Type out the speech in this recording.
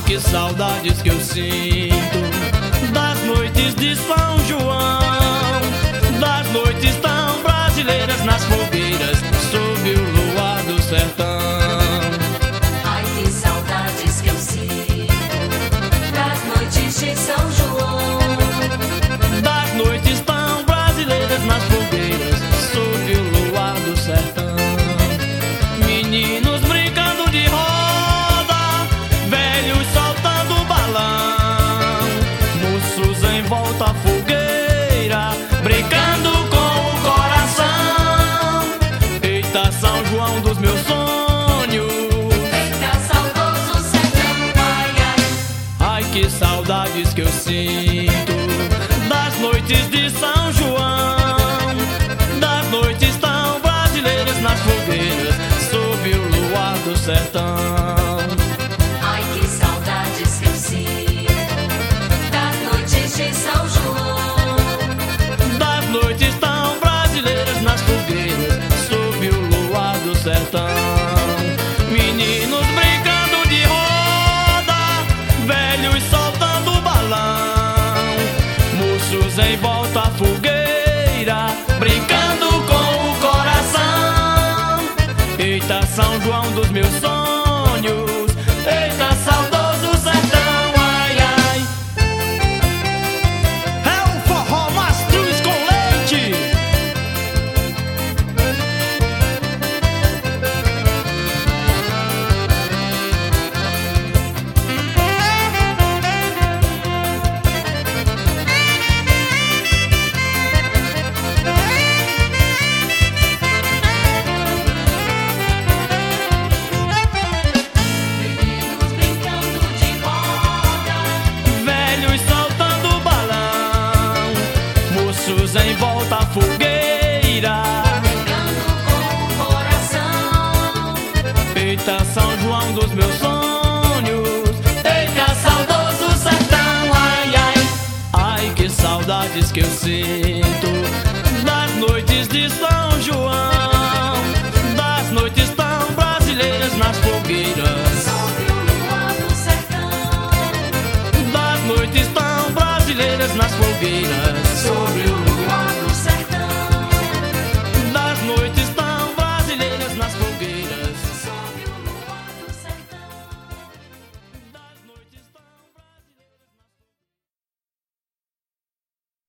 que saudades que eu sinto das noites de São João, das noites tão brasileiras nas fogueiras sob o luar do sertão. Ai, que saudades que eu sinto das noites de São João, Das noites tão brasileiras nas fogueiras sob o luar do sertão. Meninos brincando de roda, velhos soltando balão, moços em volta à fogueira, brincando com o coração. Eita, São João dos meus sonhos, eita, saudoso sertão, ai, ai. ai que saudades que eu sinto das noites de São João, das noites tão brasileiras nas fogueiras sob o luar do sertão. Ai, que saudades que eu sinto das noites de São João, Das noites tão brasileiras nas fogueiras sob o luar do sertão. Meninos brincando de roda, velhos soltando balão, moços em volta à fogueira, brincando com o coração. Eita, São João dos meus sonhos, eita, saudoso sertão, ai, ai. É o forró mastruz com leite. meninos brincando de roda, Velhos soltando balão, moços em volta à fogueira. brincando com o coração. Eita, São João dos meus sonhos, eita, saudoso sertão, ai, ai. Ai, que saudades que eu sinto